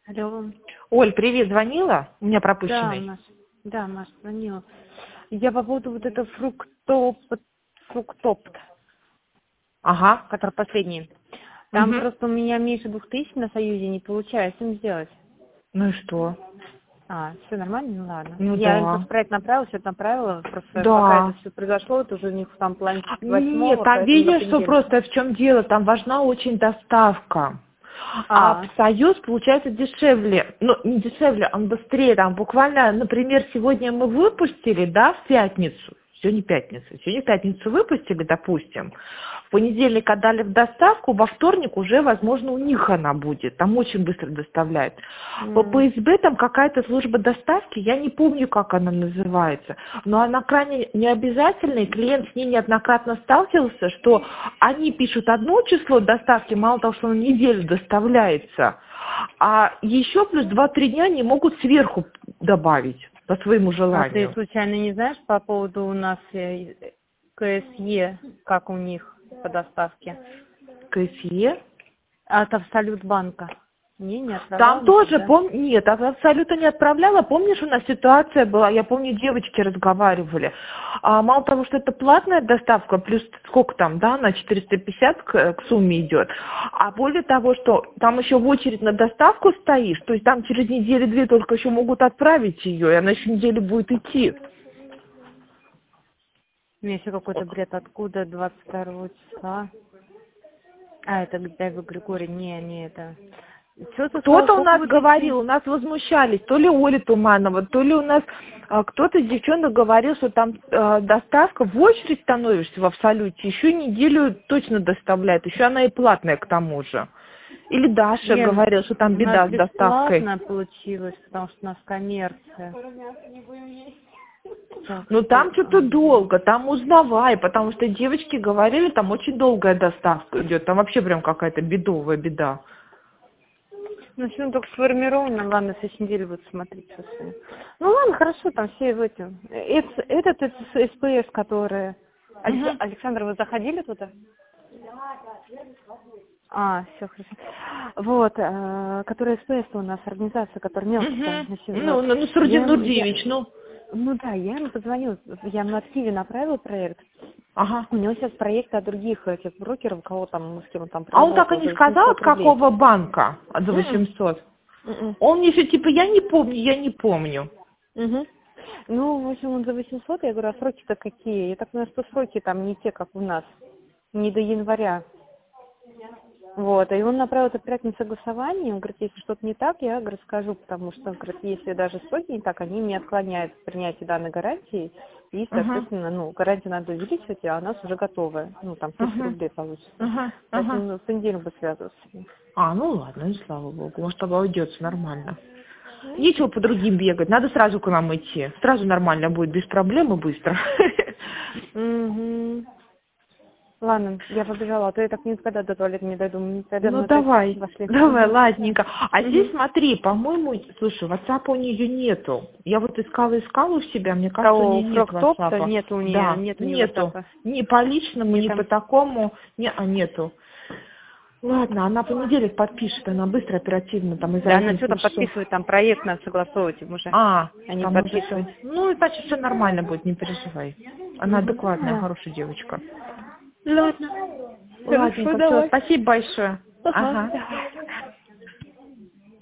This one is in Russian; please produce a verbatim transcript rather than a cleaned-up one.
Алло. Оль, привет, звонила? У меня Да, пропущенный. Маш. Да, Маш, звонила. Я по поводу вот этого фруктоп, фруктопт, Ага. который последний. Там Мгм. просто у меня меньше двух тысяч на Союзе, не получается им сделать. Ну и что? А, все нормально? Ну ладно. Ну Я им да. просто проект направила, все это направила. Просто пока это Да. все произошло, это уже у них там план Нет, восьмого, там поэтому до видишь, что понедельника. просто в чем дело, там важна очень доставка. А А, в Союз получается дешевле, ну не дешевле, он быстрее, там буквально, например, сегодня мы выпустили, да, в пятницу, сегодня пятница, сегодня в пятницу выпустили, допустим, в понедельник отдали в доставку, во вторник уже, возможно, у них она будет, там очень быстро доставляют. По м, ПСБ там какая-то служба доставки, я не помню, как она называется, но она крайне необязательная, и клиент с ней неоднократно сталкивался, что они пишут одно число доставки, мало того, что на неделю доставляется, а еще плюс два-три дня они могут сверху добавить по своему а ты желанию. случайно не знаешь по поводу у нас э, КСЕ, как у них по доставке? КСЕ? От Абсолют банка. Не, не отправляла Там тоже, никогда. пом... нет, а абсолютно не отправляла. Помнишь, у нас ситуация была, я помню, девочки разговаривали. А, мало того, что это платная доставка, плюс сколько там, да, на четыреста пятьдесят к, к сумме идет. А более того, что там еще в очередь на доставку стоишь, то есть там через неделю-две только еще могут отправить ее, и она еще неделю будет идти. У меня еще какой-то бред. Откуда двадцать второго числа? А, это Дэвид Григорий. Не, не это. Что ты сказал? Кто-то у Сколько нас вы тысяч? говорил, у нас возмущались, то ли Оля Туманова, то ли у нас а, кто-то из девчонок говорил, что там а, доставка, в очередь становишься в Абсолюте, еще неделю точно доставляет, еще она и платная к тому же. Или Даша Лен, говорила, что там у нас беда с доставкой. бесплатно получилось, потому что у нас коммерция. Так Ну что... там что-то ага. долго, там узнавай, потому что девочки говорили, там очень долгая доставка идет, там вообще прям какая-то бедовая беда. Ну, все только сформировано. Ладно, в следующей неделе буду смотреть. Что с ним. Ну, ладно, хорошо, там все в этом. Это, этот, это СПС, который... Алекс- Мгм. Александр, вы заходили туда? А, все хорошо. Вот, э, которая СПС у нас, организация, которая мелкая. Мгм. Значит, вот, Ну, ну, ну, я, Сурдин ему- я, Нурдиевич, ну, ну да, я ему позвонила, я ему в Киеве направила проект. ага. У него сейчас проекты от других этих брокеров, кого там, с кем он там А он так и проработал, не за сказал, от восемьсот рублей. какого банка? От за М-м, восемьсот. м-м, Он мне еще типа, я не помню, я не помню. мгм. Ну, в общем, он за восемьсот, я говорю, а сроки-то какие? Я так понимаю, что сроки там не те, как у нас, не до января. Вот, и он направил это проект на согласование, он говорит, если что-то не так, я, говорит, скажу, потому что, говорит, если даже сроки не так, они не отклоняют принятие данной гарантии, и, Ага, соответственно, ну, гарантию надо увеличивать, а у нас уже готовая, ну, там, тысяча ага, рублей получится. ага, ага. Поэтому в понедельник буду связываться с ним. А, ну ладно, ну слава богу, может обойдется нормально. Нечего по другим бегать, надо сразу к нам идти. Сразу нормально будет, без проблем и быстро. Угу. Ладно, я побежала, а то я так никогда до туалета не дойду, мы тогда Ну мы опять давай, вошли. давай, Угу. ладненько. А здесь Угу. смотри, по-моему, слушай, WhatsApp у нее нету. Я вот искала, искала у себя, мне кажется, у Кого, нее нет фруктопта? WhatsApp. Нет у нее, Да, нет у нее нету. ватсапа. Ни по личному, Нет ни по там. такому, не, а нету. Ладно, она понедельник подпишет, она быстро, оперативно, там из-за Да, она разницы что там часов. подписывает, там проект надо согласовывать им уже, А, а не там уже все. подписывать. Ну, значит, все нормально будет, не переживай. Она Угу. адекватная, Да. хорошая девочка. Ладно. Хорошо, Ладненько, все, давай. спасибо большое. Ага, Ага. давай.